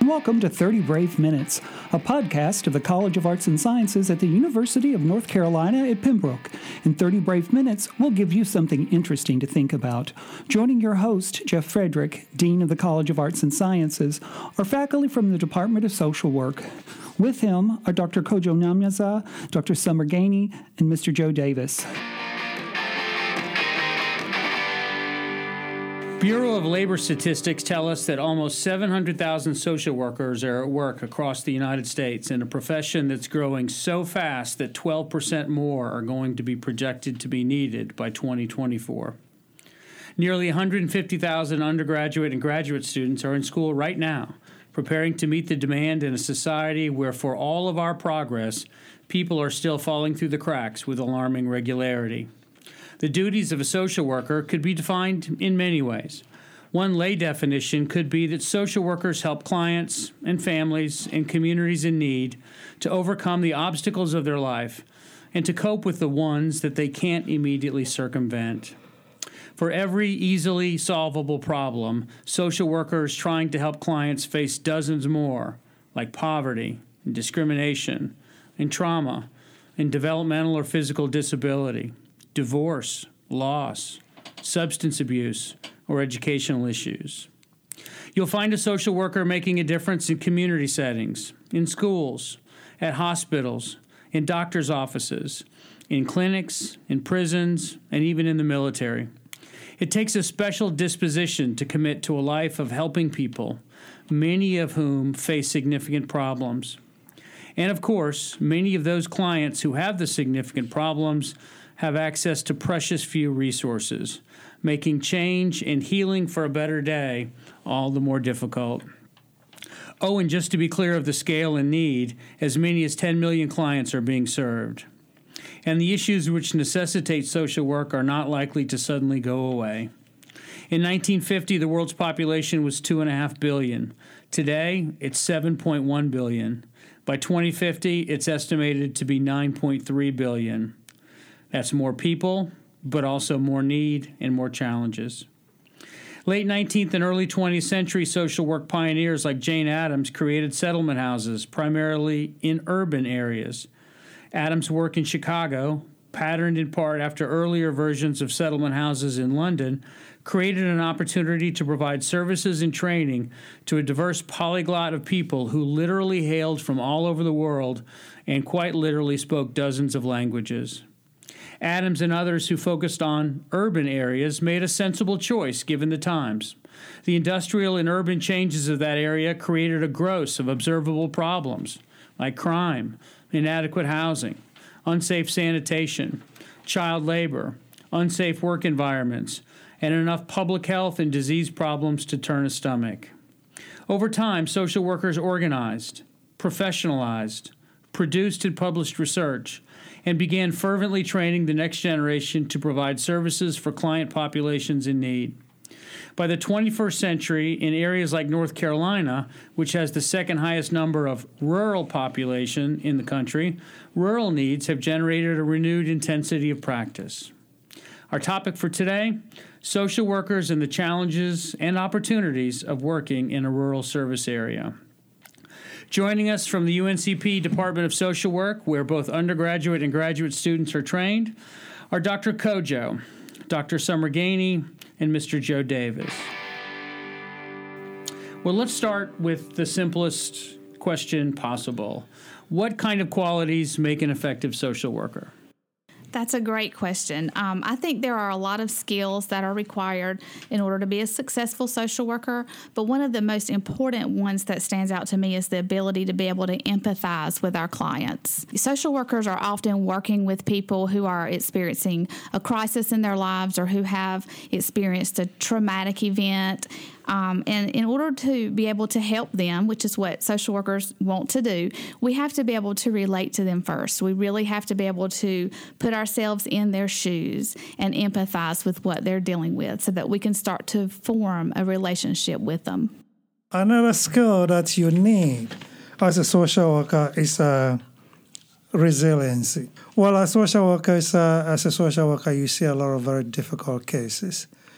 welcome to 30 Brave Minutes, a podcast of the College of Arts and Sciences at the University of North Carolina at Pembroke. In 30 Brave Minutes, we'll give you something interesting to think about. Joining your host, Jeff Frederick, Dean of the College of Arts and Sciences, are faculty from the Department of Social Work. With him are Dr. Kojo Namyaza, Dr. Summer Gainey, and Mr. Joe Davis. Bureau of Labor Statistics tell us that almost 700,000 social workers are at work across the United States in a profession that's growing so fast that 12% more are going to be projected to be needed by 2024. Nearly 150,000 undergraduate and graduate students are in school right now, preparing to meet the demand in a society where, for all of our progress, people are still falling through the cracks with alarming regularity. The duties of a social worker could be defined in many ways. One lay definition could be that social workers help clients and families and communities in need to overcome the obstacles of their life and to cope with the ones that they can't immediately circumvent. For every easily solvable problem, social workers trying to help clients face dozens more, like poverty and discrimination and trauma and developmental or physical disability, divorce, loss, substance abuse, or educational issues. You'll find a social worker making a difference in community settings, in schools, at hospitals, in doctors' offices, in clinics, in prisons, and even in the military. It takes a special disposition to commit to a life of helping people, many of whom face significant problems. And of course, many of those clients who have the significant problems have access to precious few resources, making change and healing for a better day all the more difficult. Oh, and just to be clear of the scale and need, as many as 10 million clients are being served. And the issues which necessitate social work are not likely to suddenly go away. In 1950, the world's population was 2.5 billion. Today, it's 7.1 billion. By 2050, it's estimated to be 9.3 billion. That's more people, but also more need and more challenges. Late 19th and early 20th century social work pioneers like Jane Addams created settlement houses, primarily in urban areas. Addams' work in Chicago, patterned in part after earlier versions of settlement houses in London, created an opportunity to provide services and training to a diverse polyglot of people who literally hailed from all over the world and quite literally spoke dozens of languages. Addams and others who focused on urban areas made a sensible choice given the times. The industrial and urban changes of that area created a gross of observable problems like crime, inadequate housing, unsafe sanitation, child labor, unsafe work environments, and enough public health and disease problems to turn a stomach. Over time, social workers organized, professionalized, produced and published research, and began fervently training the next generation to provide services for client populations in need. By the 21st century, in areas like North Carolina, which has the second highest number of rural population in the country, rural needs have generated a renewed intensity of practice. Our topic for today, social workers and the challenges and opportunities of working in a rural service area. Joining us from the UNCP Department of Social Work, where both undergraduate and graduate students are trained, are Dr. Kojo, Dr. Summer Gainey, and Mr. Joe Davis. Well, let's start with the simplest question possible. What kind of qualities make an effective social worker? That's a great question. I think there are a lot of skills that are required in order to be a successful social worker, but one of the most important ones that stands out to me is the ability to be able to empathize with our clients. Social workers are often working with people who are experiencing a crisis in their lives or who have experienced a traumatic event. And in order to be able to help them, which is what social workers want to do, we have to be able to relate to them first. We really have to be able to put ourselves in their shoes and empathize with what they're dealing with so that we can start to form a relationship with them. Another skill that you need as a social worker is resiliency. Well, as a social worker, you see a lot of very difficult cases.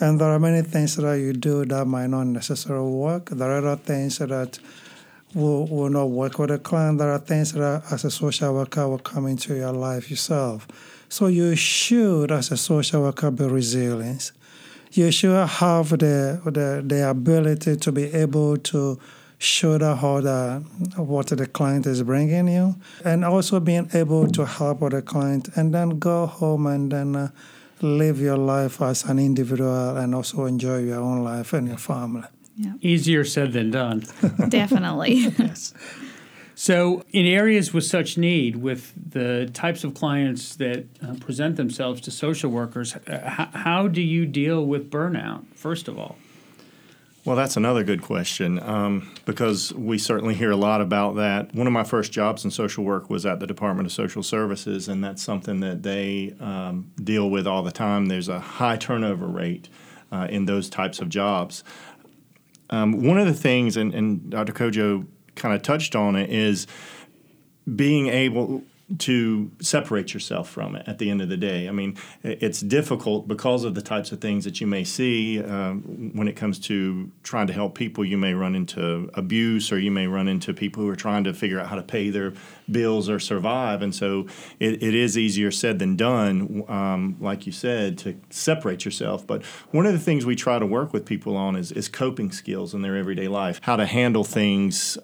And there are many things that you do that might not necessarily work. There are other things that will not work with a client. There are things that as a social worker will come into your life yourself. So you should, as a social worker, be resilient. You should have the ability to be able to shoulder what the client is bringing you, and also being able to help the client and then go home and then live your life as an individual and also enjoy your own life and your family. Yeah. Easier said than done. Definitely. Yes. So in areas with such need, with the types of clients that present themselves to social workers, how do you deal with burnout, first of all? Well, that's another good question because we certainly hear a lot about that. One of my first jobs in social work was at the Department of Social Services, and that's something that they deal with all the time. There's a high turnover rate in those types of jobs. One of the things, and Dr. Kojo kind of touched on it, is being able to separate yourself from it at the end of the day. I mean, it's difficult because of the types of things that you may see when it comes to trying to help people. You may run into abuse, or you may run into people who are trying to figure out how to pay their bills or survive. And so it is easier said than done, like you said, to separate yourself. But one of the things we try to work with people on is coping skills in their everyday life, how to handle things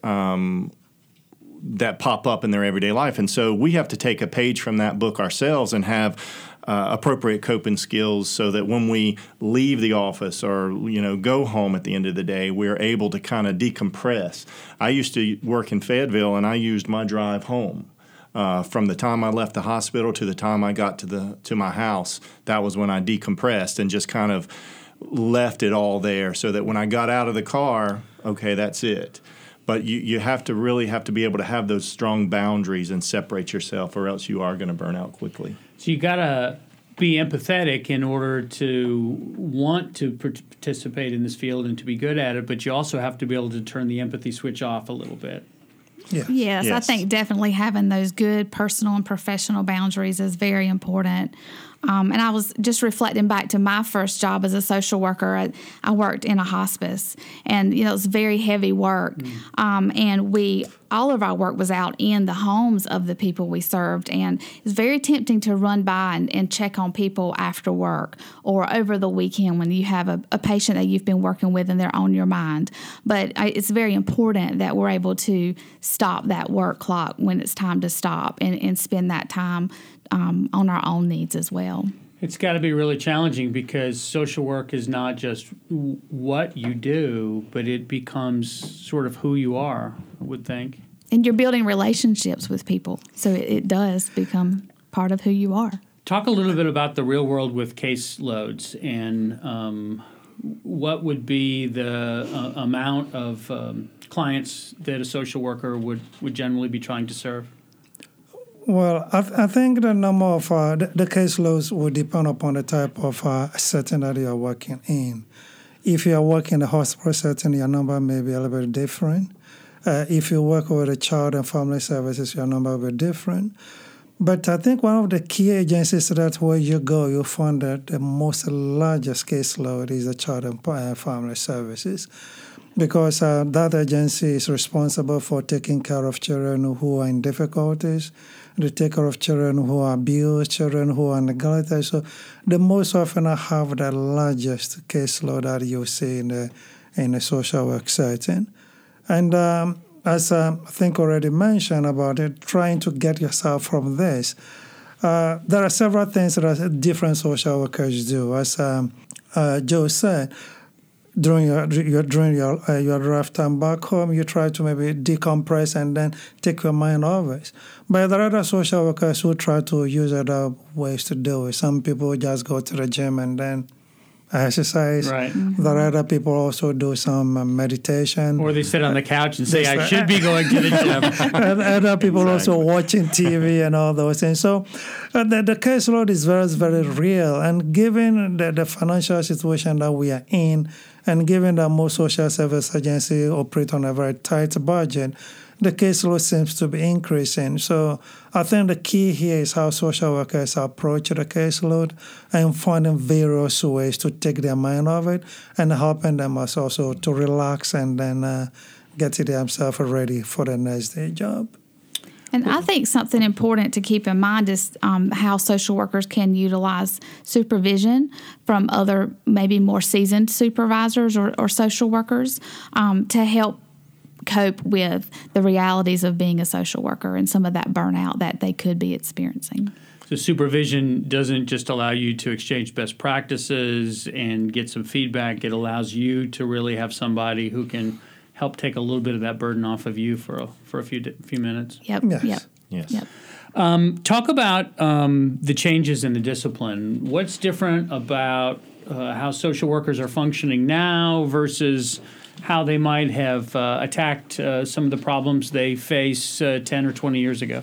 that pop up in their everyday life. And so we have to take a page from that book ourselves and have appropriate coping skills so that when we leave the office or, go home at the end of the day, we're able to kind of decompress. I used to work in Fayetteville, and I used my drive home. From the time I left the hospital to the time I got to my house, that was when I decompressed and just kind of left it all there so that when I got out of the car, okay, that's it. But you have to be able to have those strong boundaries and separate yourself, or else you are going to burn out quickly. So you got to be empathetic in order to want to participate in this field and to be good at it, but you also have to be able to turn the empathy switch off a little bit. Yeah. Yes, I think definitely having those good personal and professional boundaries is very important. And I was just reflecting back to my first job as a social worker. I worked in a hospice, and it was very heavy work. And all of our work was out in the homes of the people we served, and it's very tempting to run by and check on people after work or over the weekend when you have a patient that you've been working with and they're on your mind. But it's very important that we're able to stop that work clock when it's time to stop and spend that time on our own needs as well. It's got to be really challenging because social work is not just what you do, but it becomes sort of who you are, I would think. And you're building relationships with people, so it does become part of who you are. Talk a little bit about the real world with caseloads and what would be the amount of clients that a social worker would generally be trying to serve? Well, I think the number of the caseloads will depend upon the type of setting that you are working in. If you are working in a hospital setting, your number may be a little bit different. If you work with a child and family services, your number will be different. But I think one of the key agencies that where you go, you'll find that the most largest caseload is the child and family services, because that agency is responsible for taking care of children who are in difficulties. They take care of children who are abused, children who are neglected. So they most often have the largest caseload that you see in a social work setting. And as I think already mentioned about it, trying to get yourself from this, there are several things that different social workers do. As Joe said, during your drive time back home, you try to maybe decompress and then take your mind off it. But there are other social workers who try to use other ways to do it. Some people just go to the gym and then exercise. Right. Mm-hmm. There are other people also do some meditation. Or they sit on the couch and say, I should be going to the gym. And other people also watching TV and all those things. So the caseload is very, very real. And given the financial situation that we are in, And given that most social service agencies operate on a very tight budget, the caseload seems to be increasing. So I think the key here is how social workers approach the caseload and finding various ways to take their mind off it and helping them also to relax and then get themselves ready for the next day job. And I think something important to keep in mind is how social workers can utilize supervision from other, maybe more seasoned supervisors or social workers to help cope with the realities of being a social worker and some of that burnout that they could be experiencing. So supervision doesn't just allow you to exchange best practices and get some feedback. It allows you to really have somebody who can help take a little bit of that burden off of you for a few minutes. Yep. Yes. Yep. Yes. Yep. Talk about the changes in the discipline. What's different about how social workers are functioning now versus how they might have attacked some of the problems they face 10 or 20 years ago?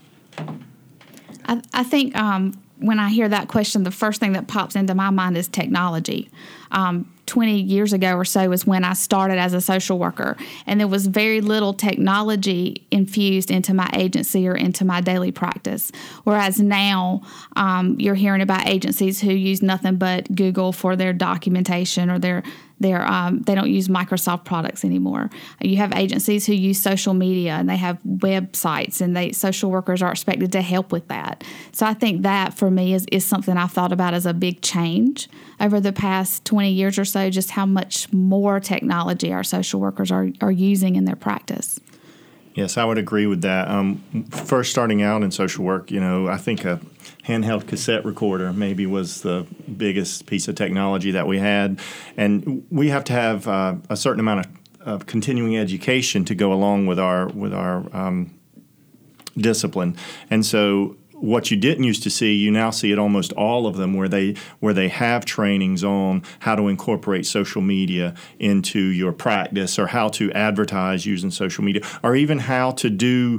I think when I hear that question, the first thing that pops into my mind is technology. 20 years ago or so was when I started as a social worker, and there was very little technology infused into my agency or into my daily practice. Whereas now you're hearing about agencies who use nothing but Google for their documentation, or they don't use Microsoft products anymore. You have agencies who use social media, and they have websites, and social workers are expected to help with that. So I think that for me is something I've thought about as a big change over the past 20 years or so, just how much more technology our social workers are using in their practice. Yes, I would agree with that. First starting out in social work, I think a handheld cassette recorder maybe was the biggest piece of technology that we had. And we have to have a certain amount of continuing education to go along with our discipline. And so what you didn't used to see, you now see at almost all of them where they have trainings on how to incorporate social media into your practice, or how to advertise using social media, or even how to do,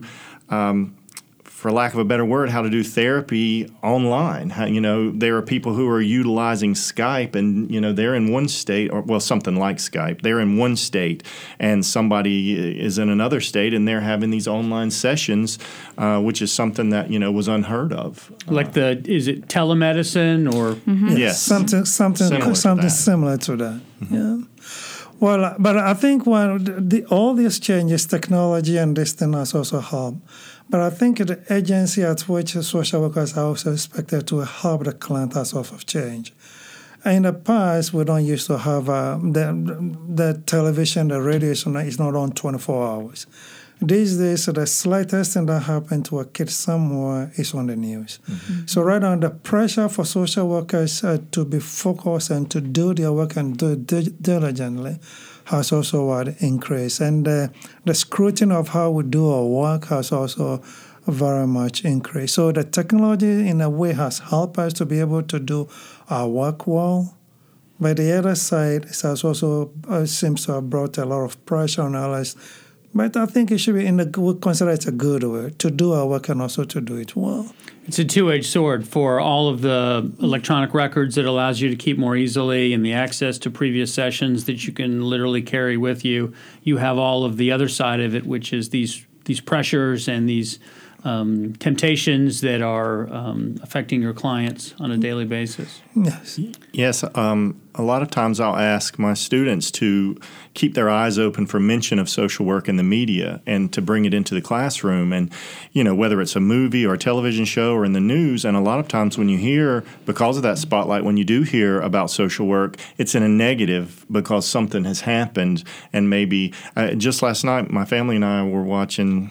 for lack of a better word, how to do therapy online. There are people who are utilizing Skype, and they're in one state, or something like Skype. They're in one state, and somebody is in another state, and they're having these online sessions, which is something that was unheard of. Like is it telemedicine or? Mm-hmm. Yes, something similar to that. Mm-hmm. Yeah. Well, but I think all these changes, technology and this thing has also helped. But I think the agency at which social workers are also expected to help the client has also changed. In the past, we don't used to have the television, the radio is not on 24 hours. These days, the slightest thing that happened to a kid somewhere is on the news. Mm-hmm. So right now, the pressure for social workers to be focused and to do their work and do it diligently has also increased. And the scrutiny of how we do our work has also very much increased. So the technology, in a way, has helped us to be able to do our work well. But the other side, it has also seems to have brought a lot of pressure on us. But I think it should be we consider it a good way to do our work and also to do it well. It's a two-edged sword for all of the electronic records that allows you to keep more easily, and the access to previous sessions that you can literally carry with you. You have all of the other side of it, which is these pressures and these temptations that are affecting your clients on a daily basis. Yes. Yes. A lot of times I'll ask my students to keep their eyes open for mention of social work in the media and to bring it into the classroom. And, whether it's a movie or a television show or in the news, and a lot of times when you hear, because of that spotlight, when you do hear about social work, it's in a negative because something has happened. And maybe just last night, my family and I were watching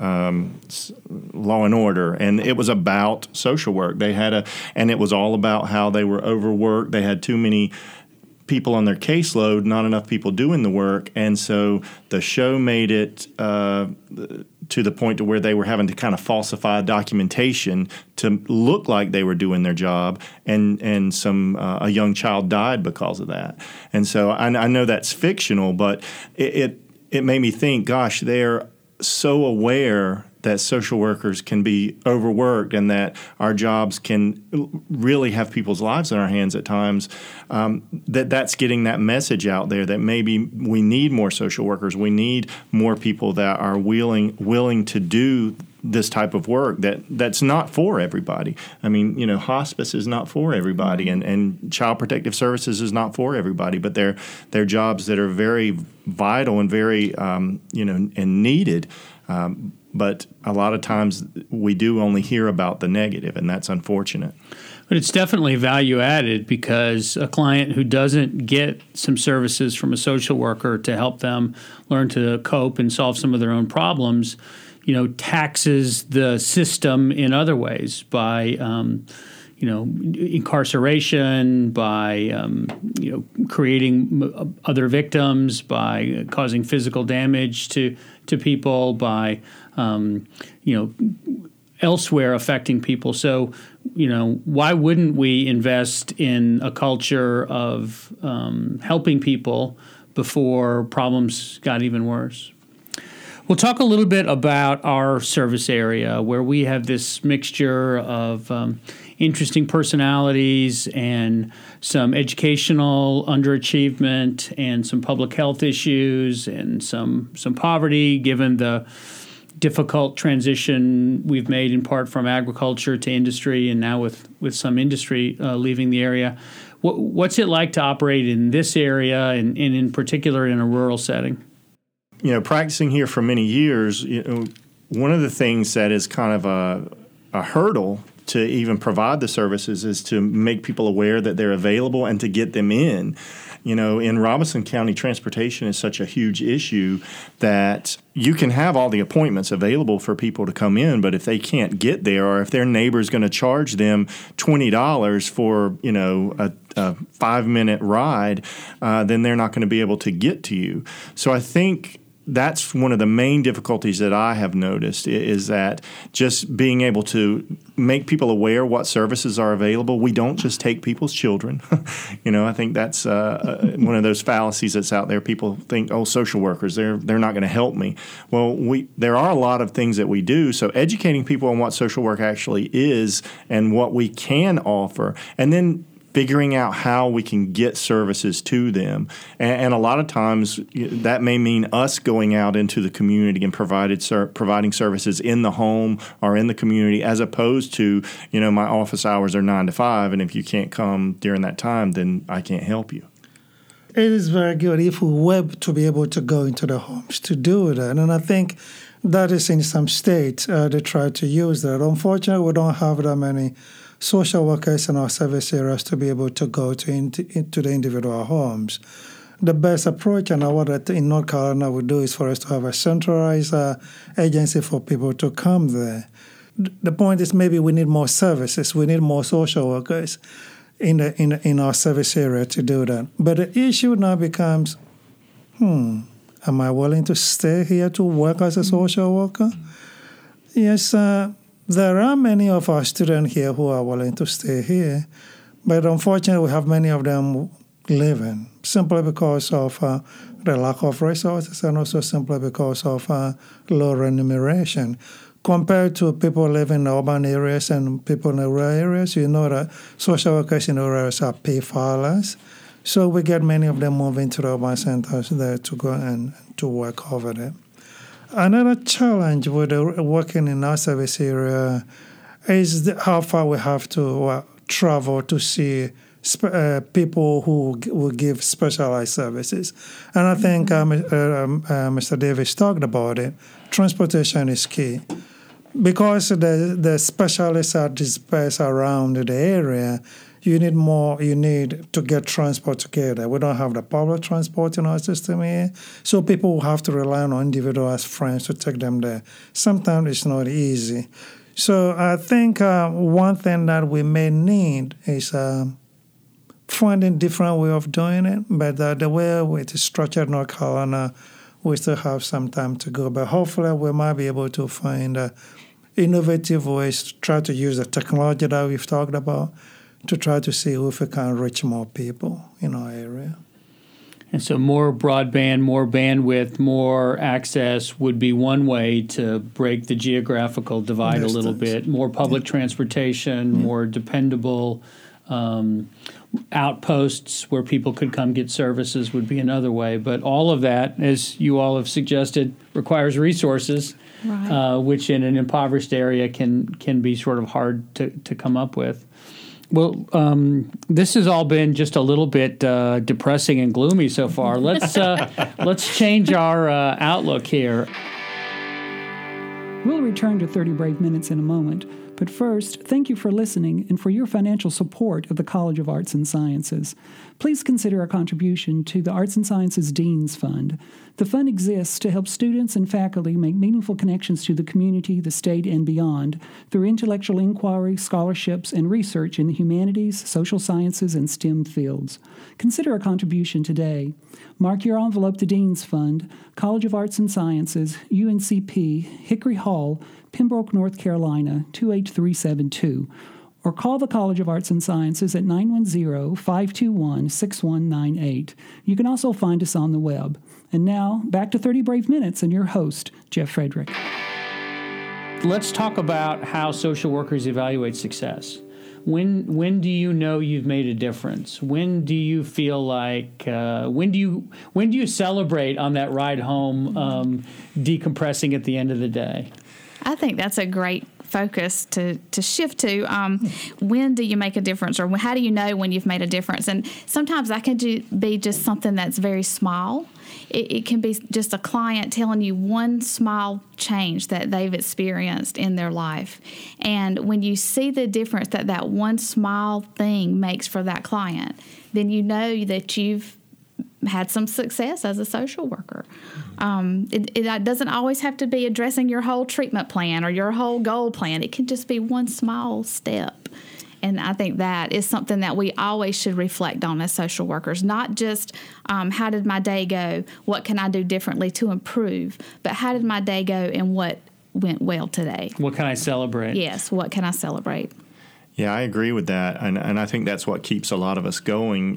Law and Order, and it was about social work. And it was all about how they were overworked. They had too many people on their caseload, not enough people doing the work, and so the show made it to the point to where they were having to kind of falsify documentation to look like they were doing their job, and a young child died because of that. And so I know that's fictional, but it made me think, gosh, so aware that social workers can be overworked and that our jobs can really have people's lives in our hands at times, that's getting that message out there that maybe we need more social workers. We need more people that are willing to do this type of work that's not for everybody. I mean, hospice is not for everybody, and child protective services is not for everybody, but they're jobs that are very vital and very, and needed. But a lot of times we do only hear about the negative, and that's unfortunate. But it's definitely value added, because a client who doesn't get some services from a social worker to help them learn to cope and solve some of their own problems, taxes the system in other ways by, incarceration, by, creating other victims, by causing physical damage to people, by, elsewhere affecting people. So, why wouldn't we invest in a culture of helping people before problems got even worse? We'll talk a little bit about our service area, where we have this mixture of interesting personalities and some educational underachievement and some public health issues and some poverty, given the difficult transition we've made in part from agriculture to industry, and now with some industry leaving the area. What's it like to operate in this area, and in particular in a rural setting? Practicing here for many years, one of the things that is kind of a hurdle to even provide the services is to make people aware that they're available and to get them in. In Robeson County, transportation is such a huge issue that you can have all the appointments available for people to come in, but if they can't get there, or if their neighbor's going to charge them $20 for, a 5-minute ride, then they're not going to be able to get to you. So I think that's one of the main difficulties that I have noticed, is that just being able to make people aware what services are available. We don't just take people's children. I think that's one of those fallacies that's out there. People think, social workers, they're not going to help me. Well, there are a lot of things that we do. So educating people on what social work actually is and what we can offer, and then figuring out how we can get services to them. And a lot of times that may mean us going out into the community and providing services in the home or in the community, as opposed to, my office hours are 9 to 5, and if you can't come during that time, then I can't help you. It is very good if we were to be able to go into the homes to do that. And I think that is in some states, they try to use that. Unfortunately, we don't have that many social workers in our service areas to be able to go into the individual homes. The best approach, and what in North Carolina we do, is for us to have a centralized agency for people to come there. The point is, maybe we need more services. We need more social workers in our service area to do that. But the issue now becomes, am I willing to stay here to work as a social worker? Yes, there are many of our students here who are willing to stay here, but unfortunately we have many of them leaving simply because of the lack of resources, and also simply because of low remuneration. Compared to people living in urban areas and people in the rural areas, that social workers in the rural areas are paid far less. So we get many of them moving to the urban centers there to go and to work over there. Another challenge with working in our service area is how far we have to travel to see people who will give specialized services. And I think Mr. Davis talked about it. Transportation is key. Because the specialists are dispersed around the area, you need to get transport together. We don't have the public transport in our system here, so people will have to rely on individuals, friends to take them there. Sometimes it's not easy. So I think one thing that we may need is finding different way of doing it, but the way it is structured in North Carolina, we still have some time to go. But hopefully we might be able to find innovative ways to try to use the technology that we've talked about to try to see if we can reach more people in our area. And so more broadband, more bandwidth, more access would be one way to break the geographical divide a little bit. More public transportation, more dependable outposts where people could come get services would be another way. But all of that, as you all have suggested, requires resources, Right. Which in an impoverished area can be sort of hard to come up with. Well, this has all been just a little bit depressing and gloomy so far. Let's change our outlook here. We'll return to 30 Brave Minutes in a moment, but first, thank you for listening and for your financial support of the College of Arts and Sciences. Please consider a contribution to the Arts and Sciences Dean's Fund. The fund exists to help students and faculty make meaningful connections to the community, the state, and beyond through intellectual inquiry, scholarships, and research in the humanities, social sciences, and STEM fields. Consider a contribution today. Mark your envelope to Dean's Fund, College of Arts and Sciences, UNCP, Hickory Hall, Pembroke, North Carolina, 28372, or call the College of Arts and Sciences at 910-521-6198. You can also find us on the web. And now, back to 30 Brave Minutes and your host, Jeff Frederick. Let's talk about how social workers evaluate success. When do you know you've made a difference? When do you feel like when do you celebrate on that ride home, decompressing at the end of the day? I think that's a great focus to shift to. When do you make a difference, or how do you know when you've made a difference? And sometimes that can be just something that's very small. It can be just a client telling you one small change that they've experienced in their life. And when you see the difference that one small thing makes for that client, then you know that you've had some success as a social worker. It doesn't always have to be addressing your whole treatment plan or your whole goal plan. It can just be one small step. And I think that is something that we always should reflect on as social workers, not just how did my day go, what can I do differently to improve, but how did my day go and what went well today. What can I celebrate? Yes, what can I celebrate? Yeah, I agree with that, and I think that's what keeps a lot of us going.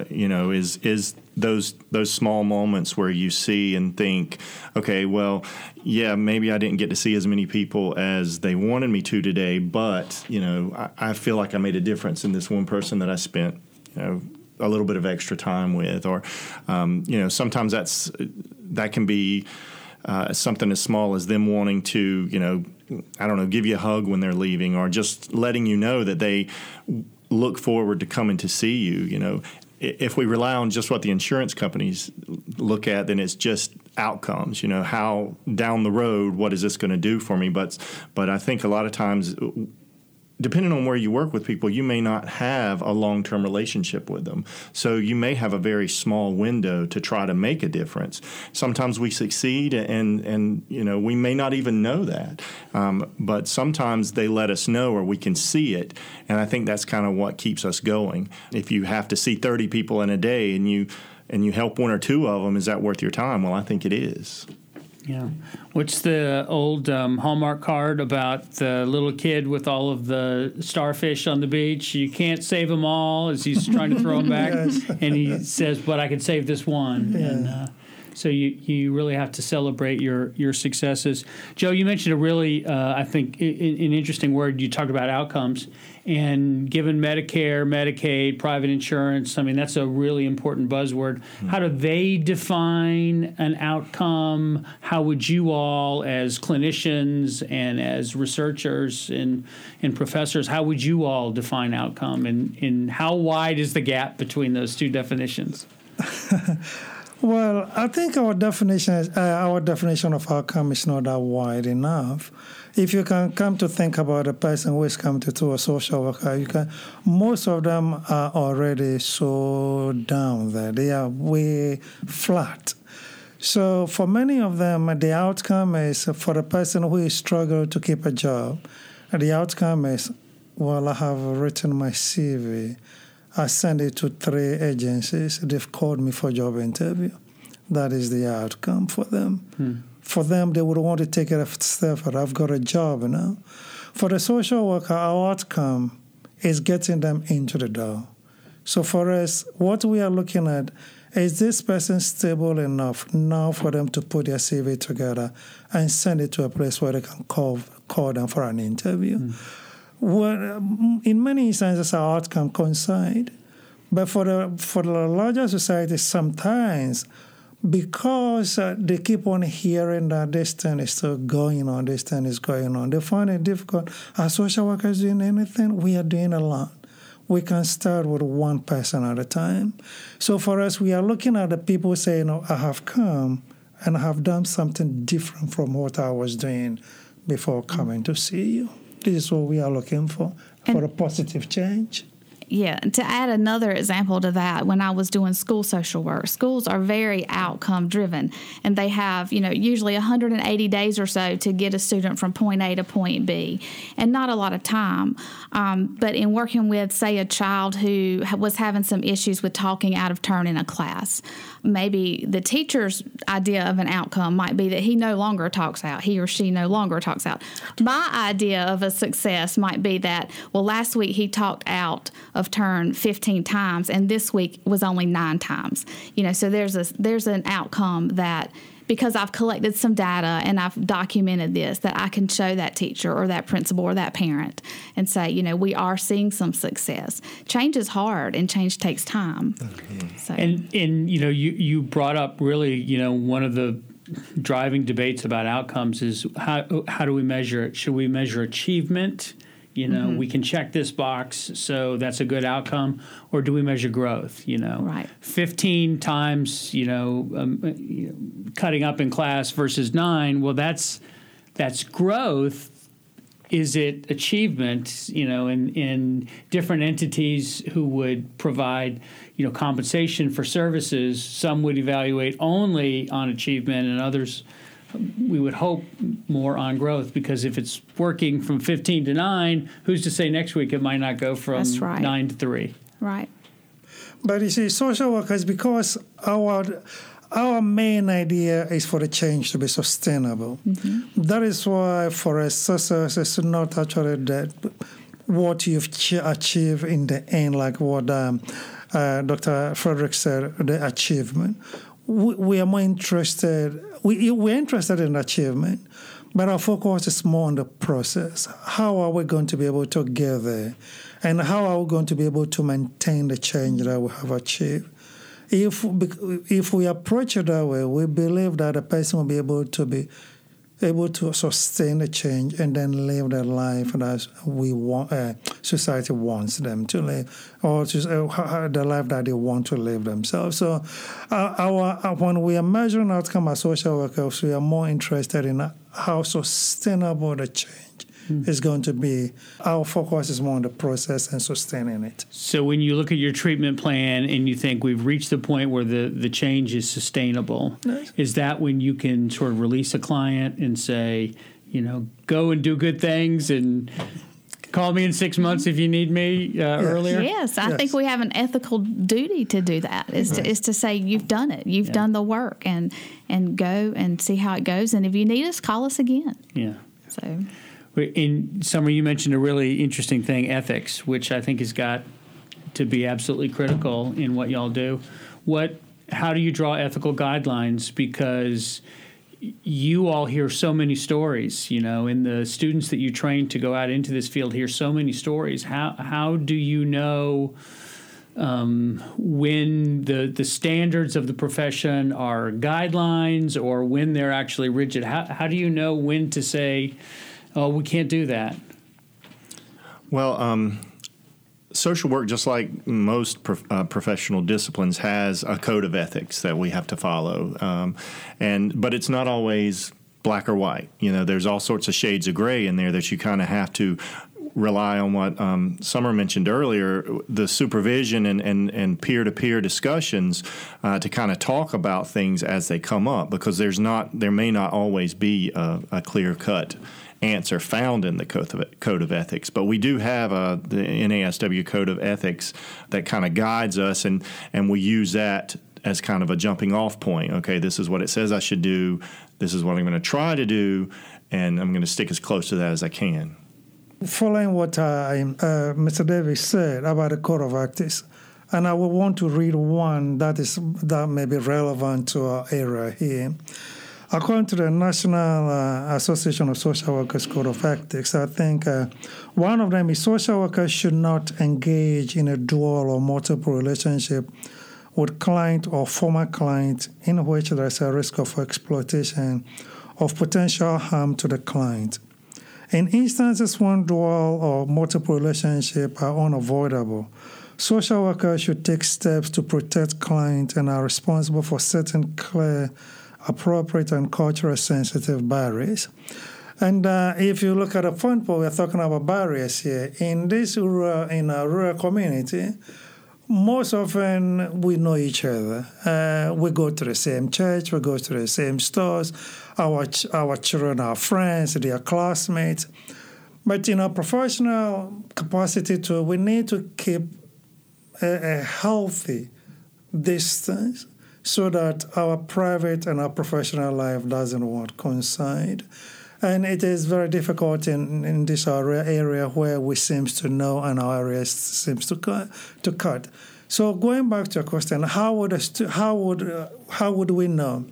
Is those small moments where you see and think, okay, well, yeah, maybe I didn't get to see as many people as they wanted me to today, but I feel like I made a difference in this one person that I spent a little bit of extra time with, or sometimes that can be something as small as them wanting to give you a hug when they're leaving, or just letting you know that they look forward to coming to see you. If we rely on just what the insurance companies look at, then it's just outcomes. How down the road, what is this going to do for me? But I think a lot of times, depending on where you work with people, you may not have a long-term relationship with them. So you may have a very small window to try to make a difference. Sometimes we succeed, and we may not even know that. But sometimes they let us know, or we can see it. And I think that's kind of what keeps us going. If you have to see 30 people in a day and you help one or two of them, is that worth your time? Well, I think it is. Yeah. What's the old Hallmark card about the little kid with all of the starfish on the beach? You can't save them all, as he's trying to throw them back. Yes. And he says, but I can save this one. Yeah. And so you really have to celebrate your successes. Joe, you mentioned a really, I think, an interesting word. You talked about outcomes. And given Medicare, Medicaid, private insurance, I mean, that's a really important buzzword. How do they define an outcome? How would you all, as clinicians and as researchers and professors, how would you all define outcome? And how wide is the gap between those two definitions? Well, I think our definition of outcome is not that wide enough. If you can come to think about a person who is coming to a social worker, most of them are already so down there. They are way flat. So for many of them, the outcome is, for the person who is struggling to keep a job, the outcome is, well, I have written my CV. I sent it to 3 agencies. They've called me for job interview. That is the outcome for them. For them, they would want to take it a step further. I've got a job, For the social worker, our outcome is getting them into the door. So for us, what we are looking at is this person stable enough now for them to put their CV together and send it to a place where they can call them for an interview? Well, in many instances, our outcome coincide. But for the larger society, sometimes, because they keep on hearing that this thing is still going on, this thing is going on, they find it difficult. Are social workers doing anything? We are doing a lot. We can start with one person at a time. So for us, we are looking at the people saying, I have come and I have done something different from what I was doing before coming to see you. This is what we are looking for a positive change. Yeah, to add another example to that, when I was doing school social work, schools are very outcome driven, and they have, usually 180 days or so to get a student from point A to point B, and not a lot of time. But in working with, say, a child who was having some issues with talking out of turn in a class, maybe the teacher's idea of an outcome might be that he or she no longer talks out. My idea of a success might be that, last week he talked out of turn 15 times, and this week was only 9 times. So there's an outcome that, because I've collected some data and I've documented this, that I can show that teacher or that principal or that parent and say, we are seeing some success. Change is hard, and change takes time. Mm-hmm. So. And you brought up really, one of the driving debates about outcomes is how do we measure it? Should we measure achievement? We can check this box, so that's a good outcome. Or do we measure growth? Right. 15 times, cutting up in class versus 9. Well, that's growth. Is it achievement? In different entities who would provide, compensation for services, some would evaluate only on achievement, and others, we would hope, more on growth, because if it's working from 15 to 9, who's to say next week it might not go from 9 to 3? Right. But you see, social workers, because our main idea is for the change to be sustainable. Mm-hmm. That is why for us, success is not actually what you've achieved in the end, like what Dr. Frederick said, the achievement. We are more interested. We're interested in achievement, but our focus is more on the process. How are we going to be able to get there, and how are we going to be able to maintain the change that we have achieved? If we approach it that way, we believe that a person will be able to sustain the change and then live the life that we want, society wants them to live, or the life that they want to live themselves. So when we are measuring outcome as social workers, we are more interested in how sustainable the change is going to be. Our focus is more on the process and sustaining it. So when you look at your treatment plan and you think we've reached the point where the change is sustainable, nice. Is that when you can sort of release a client and say, go and do good things and call me in 6 months if you need me earlier? Yes, I think we have an ethical duty to do that, is to say you've done it. You've done the work, and go and see how it goes. And if you need us, call us again. Yeah. So... In Summer, you mentioned a really interesting thing, ethics, which I think has got to be absolutely critical in what y'all do. How do you draw ethical guidelines? Because you all hear so many stories, and the students that you train to go out into this field hear so many stories. How do you know when the standards of the profession are guidelines or when they're actually rigid? How do you know when to say, oh, we can't do that? Well, social work, just like most professional disciplines, has a code of ethics that we have to follow. But it's not always black or white. There's all sorts of shades of gray in there that you kind of have to rely on what Summer mentioned earlier, the supervision and peer-to-peer discussions to kind of talk about things as they come up, because there may not always be a clear-cut answer found in the Code of Ethics. But we do have the NASW Code of Ethics that kind of guides us, and we use that as kind of a jumping off point. Okay, this is what it says I should do. This is what I'm going to try to do, and I'm going to stick as close to that as I can. Following what Mr. Davis said about the Code of Ethics, And I will want to read one that may be relevant to our area here. According to the National Association of Social Workers Code of Ethics, I think one of them is social workers should not engage in a dual or multiple relationship with client or former client in which there is a risk of exploitation of potential harm to the client. In instances when dual or multiple relationships are unavoidable, social workers should take steps to protect clients and are responsible for setting clear, appropriate, and culturally sensitive barriers. And if you look at the point where we're talking about barriers here, in a rural community, most often we know each other. We go to the same church, we go to the same stores. Our children are friends, they are classmates. But in our professional capacity too, we need to keep a healthy distance so that our private and our professional life doesn't coincide. And it is very difficult in this area where we seem to know and our area seems to cut. So going back to your question, how would we know?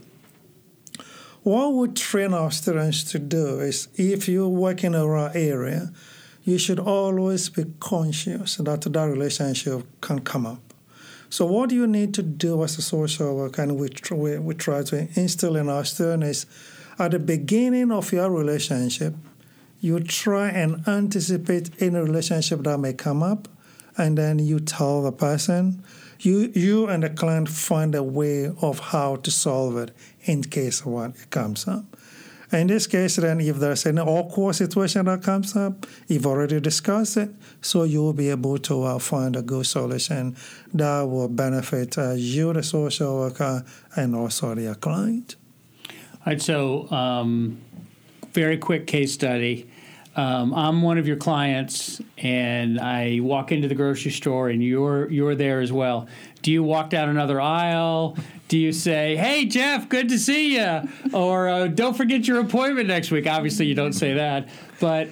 What we train our students to do is, if you work in a rural area, you should always be conscious that relationship can come up. So what you need to do as a social worker, and we try to instill in our students, is at the beginning of your relationship, you try and anticipate any relationship that may come up, and then you tell the person. You and the client find a way of how to solve it in case one comes up. In this case, then, if there's an awkward situation that comes up, you've already discussed it, so you will be able to find a good solution that will benefit you, the social worker, and also your client. All right, so very quick case study. I'm one of your clients, and I walk into the grocery store, and you're there as well. Do you walk down another aisle? Do you say, "Hey, Jeff, good to see you," or "Don't forget your appointment next week"? Obviously, you don't say that. But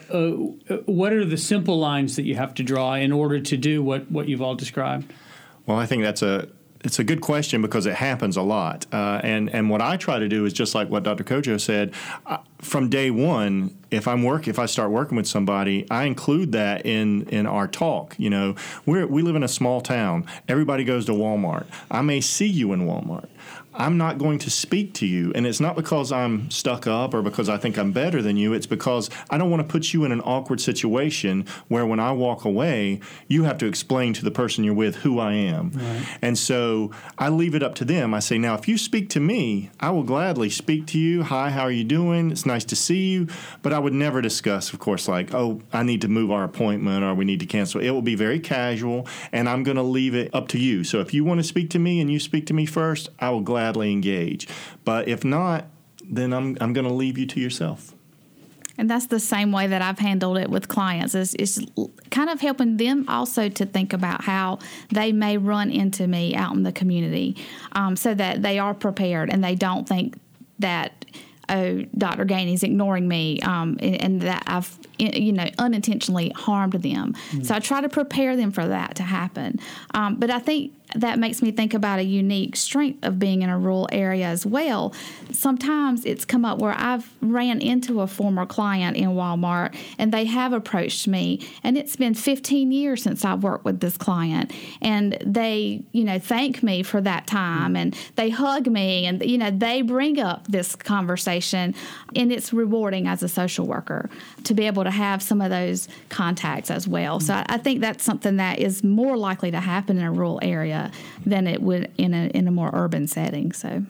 what are the simple lines that you have to draw in order to do what you've all described? Well, I think it's a good question because it happens a lot. And what I try to do is just like what Dr. Kojo said. From day one, if I start working with somebody, I include that in our talk. You know, we live in a small town. Everybody goes to Walmart. I may see you in Walmart. I'm not going to speak to you. And it's not because I'm stuck up or because I think I'm better than you. It's because I don't want to put you in an awkward situation where when I walk away, you have to explain to the person you're with who I am. Right. And so I leave it up to them. I say, now, if you speak to me, I will gladly speak to you. Hi, how are you doing? It's nice to see you. But I would never discuss, of course, like, oh, I need to move our appointment or we need to cancel. It will be very casual, and I'm going to leave it up to you. So if you want to speak to me and you speak to me first, I will gladly engage. But if not, then I'm going to leave you to yourself. And that's the same way that I've handled it with clients. Is kind of helping them also to think about how they may run into me out in the community, so that they are prepared and they don't think that, oh, Dr. Gainey's ignoring me, and that I've unintentionally harmed them. Mm-hmm. So I try to prepare them for that to happen. But I think that makes me think about a unique strength of being in a rural area as well. Sometimes it's come up where I've ran into a former client in Walmart, and they have approached me, and it's been 15 years since I've worked with this client, and they, thank me for that time, and they hug me, and, they bring up this conversation, and it's rewarding as a social worker to be able to have some of those contacts as well. So I think that's something that is more likely to happen in a rural area than it would in a more urban setting. So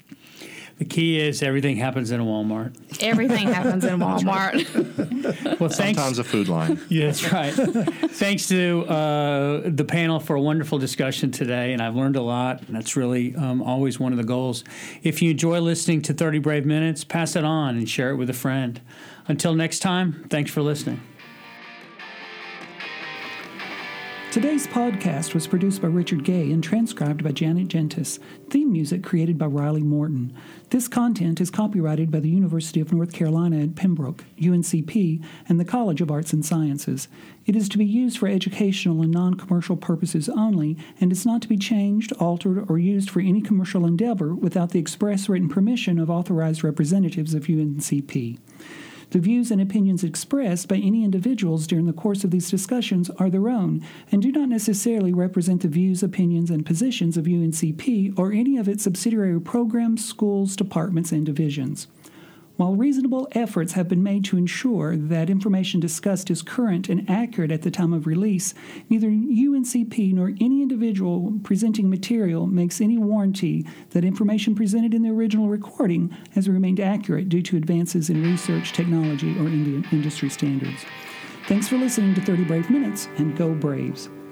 the key is everything happens in a Walmart. Everything happens in Walmart. Well, thanks. Sometimes a food line. Yeah, that's right. Thanks to the panel for a wonderful discussion today, and I've learned a lot, and that's really always one of the goals. If you enjoy listening to 30 Brave Minutes, pass it on and share it with a friend. Until next time, thanks for listening. Today's podcast was produced by Richard Gay and transcribed by Janet Gentis. Theme music created by Riley Morton. This content is copyrighted by the University of North Carolina at Pembroke, UNCP, and the College of Arts and Sciences. It is to be used for educational and non-commercial purposes only and is not to be changed, altered, or used for any commercial endeavor without the express written permission of authorized representatives of UNCP. The views and opinions expressed by any individuals during the course of these discussions are their own and do not necessarily represent the views, opinions, and positions of UNCP or any of its subsidiary programs, schools, departments, and divisions. While reasonable efforts have been made to ensure that information discussed is current and accurate at the time of release, neither UNCP nor any individual presenting material makes any warranty that information presented in the original recording has remained accurate due to advances in research, technology, or industry standards. Thanks for listening to 30 Brave Minutes, and go Braves!